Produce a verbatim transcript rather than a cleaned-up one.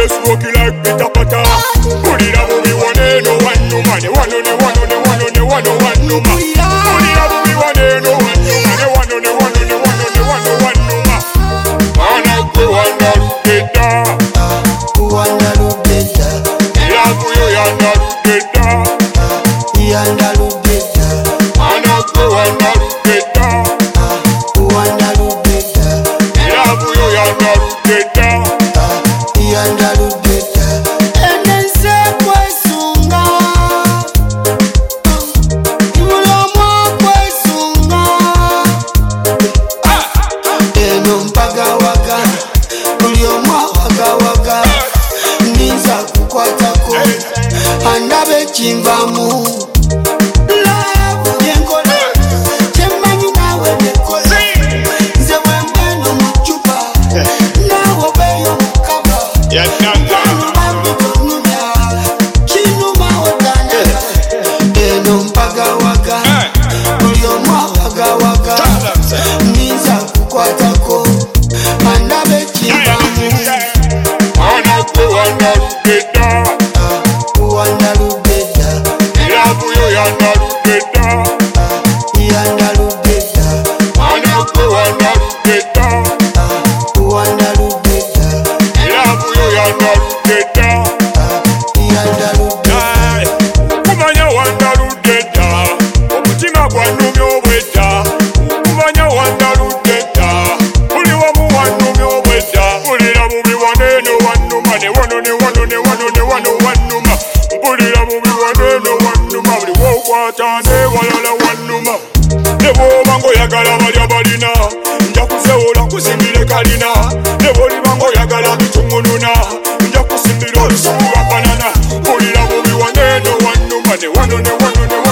smoky like Peter Potter. Put it up, we want it, no one, no man. One, no, no, one, no, no, one, no, no, one, no, one, no man. Put it up, we want it, no one, no man. One, no, no, one, no, no, one, no, no, one, no, one, no man. Ana go anda rubeda, Anda rubeda, ya buyo anda rubeda, Anda rubeda, ana go anda rubeda, Anda rubeda, ya buyo anda rubeda, Anda rubeda. Enense kwesunga, imulomo kwesunga. Eno mpaga waga, muliomo waga waga. Ninza kukwatako, andabe chimbamu. Love yenkola, chemanyi nawe nekola. Nze wembeno muchupa, nawe beyo mukaba. ya tanga. Bambi tonumya, chinuma otana. Eno mpaga waga, muliomo waga waga. Ninza kukwatako, andabe chimbamu. Ana go anda rubeda, Anda rubeda, ya buyo anda rubeda, Anda rubeda, ana go anda rubeda, Anda rubeda, ya buyo anda rubeda. Anda rubeda. Kumanya wanda rubeda, omutima gwanumya obwedda. Kumanya wanda rubeda, buli wamu wanumya obwedda. Bulira bubi waneno wannuma, ne wano ne wano ne wano ne wano wannuma. Bulira bubi waneno wannuma, buli wokwata ne walala wannuma. Ne bwoba ng'oyagala balya balina, nja kuzewola nkusimbire kalina. Ne bw'oliba ng'oyagala bitumununa, nja kusimbira olusuku lwa banana. Bulira bubi waneno wannuma, ne wano ne wano ne wano